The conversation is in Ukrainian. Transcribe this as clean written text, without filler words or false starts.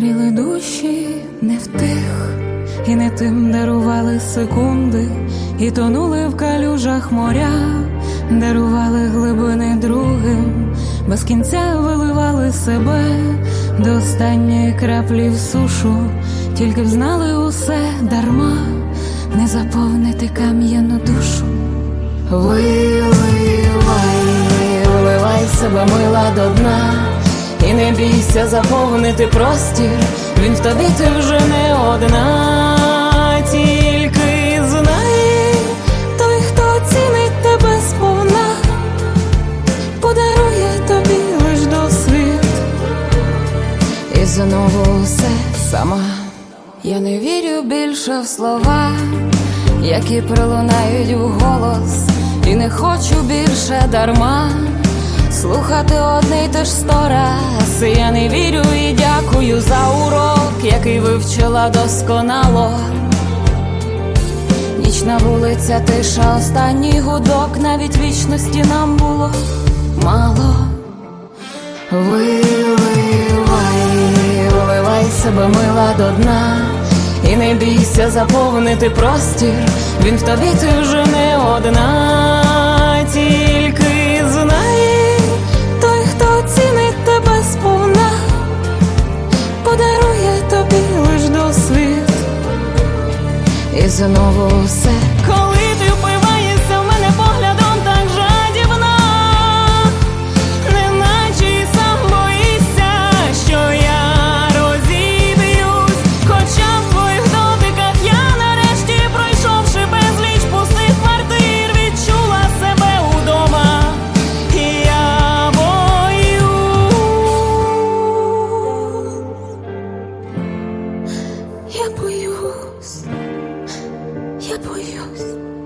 гріли душі не в тих, і не тим дарували секунди, і тонули в калюжах моря, дарували глибини другим, без кінця виливали себе до останньої краплі в сушу, тільки б знали усе дарма, не заповнити кам'яну душу. Виливай себе, мила, до дна, і не бійся заповнити простір, він в тобі, ти вже не одна. Тільки знай, той, хто оцінить тебе сповна, подарує тобі лиш досвід, і знову все сама. Я не вірю більше в слова, які пролунають у голос, і не хочу більше дарма слухати одне й те ж 100 раз. Я не вірю і дякую за урок, який вивчила досконало. Нічна вулиця, тиша, останній гудок, навіть вічності нам було мало. Виливай себе, мила, до дна, і не бійся заповнити простір, він в тобі, ти вже не одна. Тільки знай, той, хто оцінить тебе сповна, подарує тобі лиш досвід, і знову все. Коли ти впиваєшся в мене поглядом так жадібно, неначе й сам боїшся, що я розіб'юсь, хоча в твоїх дотиках я нарешті, пройшовши безліч пустих квартир, відчула себе удома. І я боюсь, я боюсь.